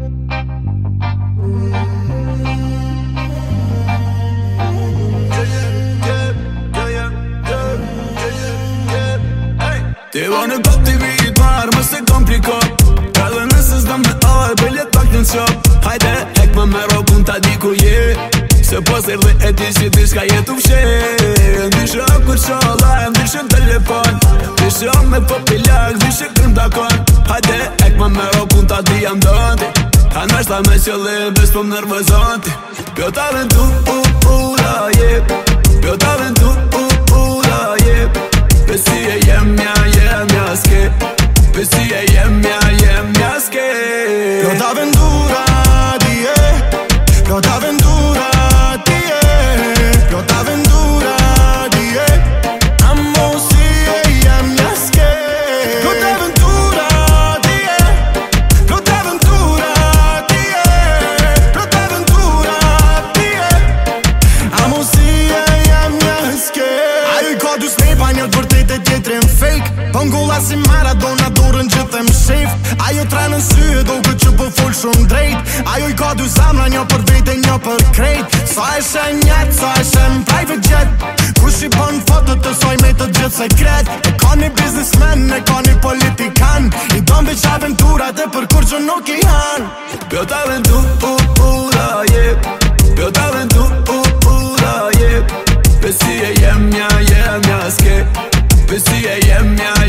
Ti va në kot t'i vit marë, mës e kompliko. Edhe nëse s'do me orë, bëllet pak në qop. Hajde, hek më me rokun t'a di ku je. Se po s'erdhe e ti si ti s'ka jetu fshe. Ndyshe kur qolla, ndyshe në telefon. Ndyshe me popilak, ndyshe kërm dakon. Hajde, hek më me rokun t'a di jam donti. A nashta me qëllim, bes po më nervozon ti. Pjo t'aventura, jep. Pjo t'aventura, jep. Besi e jemja ske. Besi e jemja ske. Pjo t'aventura, die. Pjo t'aventura, die. Pjo t'aventura, die. Amo si e jemja ske. Pjo t'aventura, die. Pjo t'aventura, die. Pjo t'aventura, die. Amo si e jemja ske. Ajo I ka dy snepa, një t'vërtet e tjetrin fake. Pëngulla si Maradona, dorën gjithë më shef. Ajo trenë në sy e doke që po full shumë drejt. Ajo I ka dy zamra, një për vete, një për krejt. Sa e shen jet, sa e shen private jet. Kush I bën fotot të soj me të gjithë sekret. E ka një businessman, e ka një politikan. I don veç aventurat e për kur që nuk I han. Pjo t'aventura, jep. Pjo t'aventura, jep. Besi e jemja ske. Besi e jemja